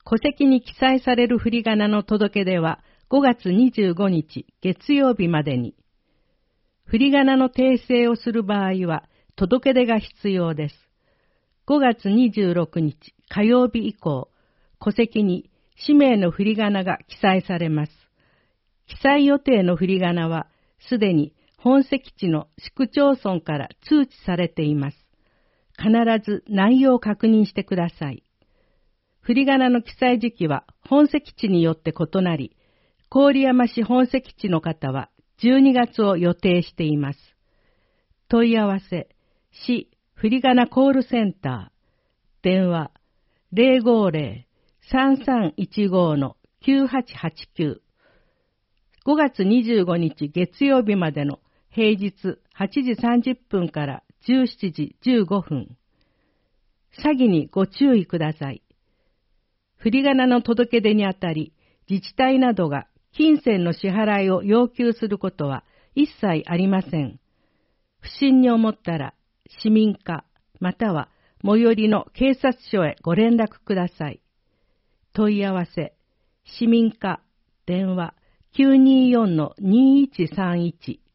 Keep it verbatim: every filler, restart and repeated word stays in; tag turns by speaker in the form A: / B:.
A: 戸籍に記載される振り仮名の届け出はごがつにじゅうごにち月曜日までに。振り仮名の訂正をする場合は届け出が必要です。ごがつにじゅうろくにち火曜日以降、戸籍に氏名の振り仮名が記載されます。記載予定の振り仮名はすでに本籍地の市区町村から通知されています。必ず内容を確認してください。振り仮名の記載時期は本籍地によって異なり、郡山市本籍地の方はじゅうにがつを予定しています。問い合わせ、市振り仮名コールセンター、電話 ゼロごゼロ さんさんいちご きゅうはちはちきゅう、ごがつにじゅうごにち月曜日までの平日はちじさんじゅっぷんからじゅうしちじじゅうごふん。詐欺にご注意ください。振り仮名の届け出にあたり、自治体などが金銭の支払いを要求することは一切ありません。不審に思ったら、市民課または最寄りの警察署へご連絡ください。問い合わせ、市民課、電話 きゅうにーよん にーいちさんいち